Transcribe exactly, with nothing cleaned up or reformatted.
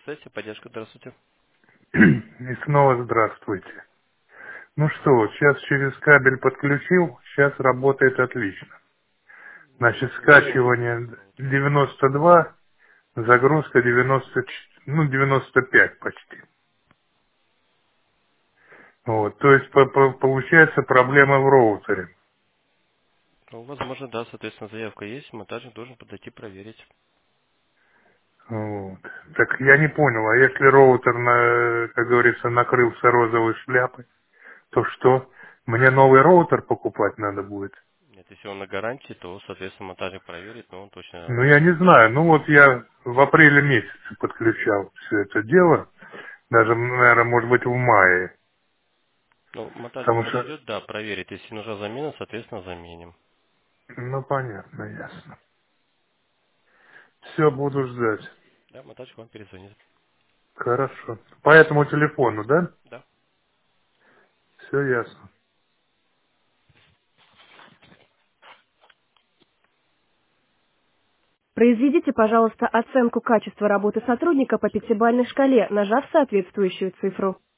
Сессия, поддержка, здравствуйте. И снова здравствуйте. Ну что, вот сейчас через кабель подключил, сейчас работает отлично. Ну, Значит, замечательно. скачивание Замечательно. девяносто два, загрузка девяносто четыре, ну девяносто пять почти. Вот, то есть по- по- получается проблема в роутере. Ну, возможно, да, соответственно, заявка есть, монтажник должен подойти проверить. Вот. Так я не понял, а если роутер, на, как говорится, накрылся розовой шляпой, то что? Мне новый роутер покупать надо будет? Нет, если он на гарантии, то, соответственно, монтажник проверит, но он точно Ну, я не знаю. Ну, вот я в апреле месяце подключал все это дело. Даже, наверное, может быть, в мае. Ну, монтажник Потому что, подойдет, да, проверит. Если нужна замена, соответственно, заменим. ну, понятно, ясно. Все, буду ждать. Да, монтажник вам перезвонит. Хорошо. По этому телефону, да? Да. Все ясно. Произведите, пожалуйста, оценку качества работы сотрудника по пятибалльной шкале, нажав соответствующую цифру.